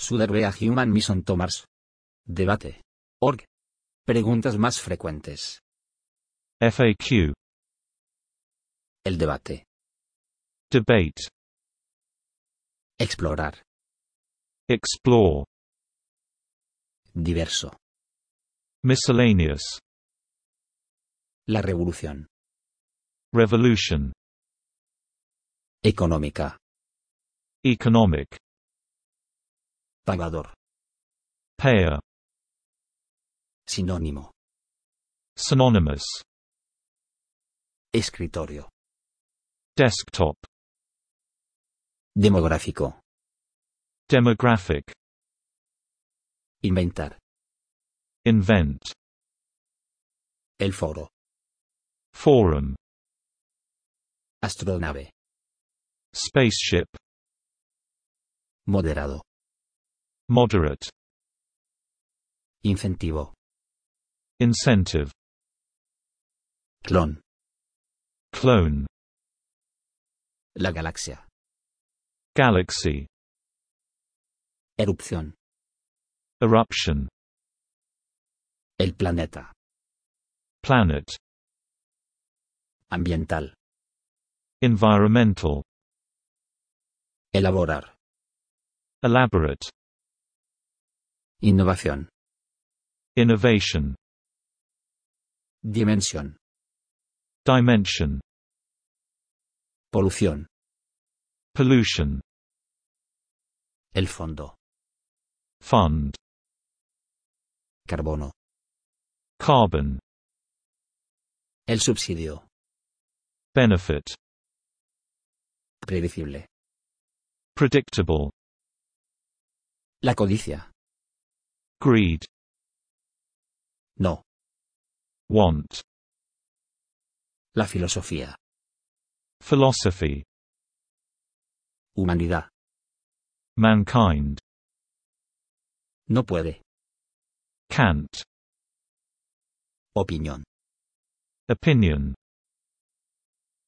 Should there be a human mission to Mars? Debate. Org. Preguntas más frecuentes. FAQ. El debate. Debate. Explorar. Explore. Diverso. Miscellaneous. La revolución. Revolution. Económica. Economic. Pagador. Payer. Sinónimo. Synonymous. Escritorio. Desktop. Demográfico. Demographic. Inventar. Invent. El foro. Forum. Astronave. Spaceship. Moderado. Moderate. Incentivo. Incentive. Clon. Clone. La galaxia. Galaxy. Erupción. Eruption. El planeta. Planet. Ambiental. Environmental. Elaborar. Elaborate. Innovación. Innovation. Dimensión. Dimension. Polución. Pollution. El fondo. Fund. Carbono. Carbon. El subsidio. Benefit. Predecible. Predictable. La codicia. Greed. No. Want. La filosofía. Philosophy. Humanidad. Mankind. No puede. Can't. Opinión. Opinion.